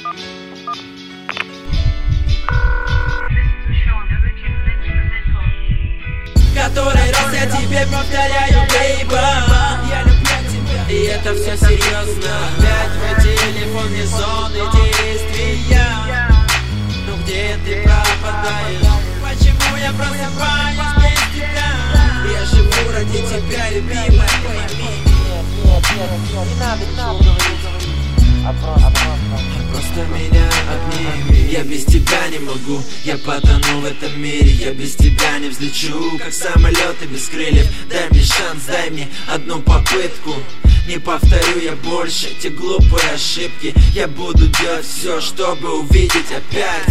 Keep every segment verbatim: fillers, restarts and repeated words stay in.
Который раз я тебе повторяю, бейба, я люблю тебя, и это все серьезно. Опять мой телефон не зоны действия. Ну где ты пропадаешь? Почему я просыпаюсь без тебя? Я живу ради тебя, любимая, пойми. Нет, нет, нет, не надо ничего говорить. А просто, а просто, просто меня обними. Я без тебя не могу, я потону в этом мире. Я без тебя не взлечу, как самолеты без крыльев. Дай мне шанс, дай мне одну попытку. Не повторю я больше эти глупые ошибки. Я буду делать все, чтобы увидеть опять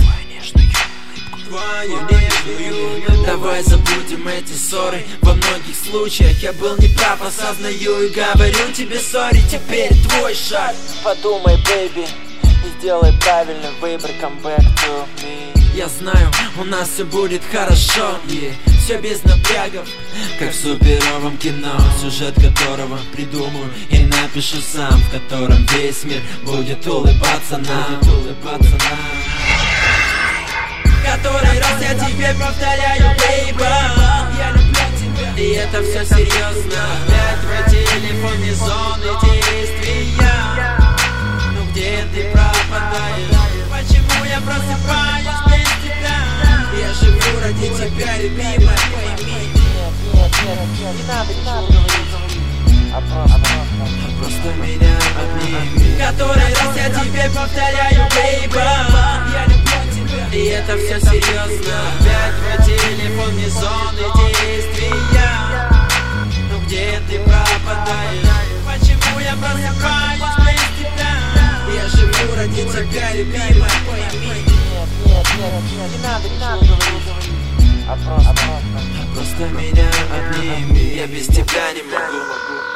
твою нежную. Давай забудем эти ссоры. Во многих случаях я был неправ, осознаю и говорю тебе сори. Теперь твой шаг. подумай, бэйби, и сделай правильный выбор. Come back to me. Я знаю, у нас все будет хорошо, и все без напрягов, как в суперовом кино, сюжет которого придумаю и напишу сам, в котором весь мир будет улыбаться нам, улыбаться нам. Который раз я тебе повторяю, бейба, я люблю тебя, и это все серьезно. Опять твой телефон не зоны действия. Ну где ты пропадаешь? Почему я просыпаюсь без тебя? Я живу ради тебя, любимая, пойми. Нет, нет, нет, нет, не надо ничего говорить. А просто, а просто, а просто меня обними. Который раз я тебе повторяю, бейба, я люблю тебя, и это все серьезно. Опять твой телефон не зоны действия. Ну где ты пропадаешь? Почему я просыпаюсь без тебя? Я живу ради тебя, любимая, пойми. нет, нет, нет, нет, не надо ничего говорить. А просто, а просто, просто меня обними. Я без тебя не могу.